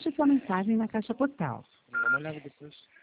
Deixe sua mensagem na caixa postal. Dá uma olhada depois.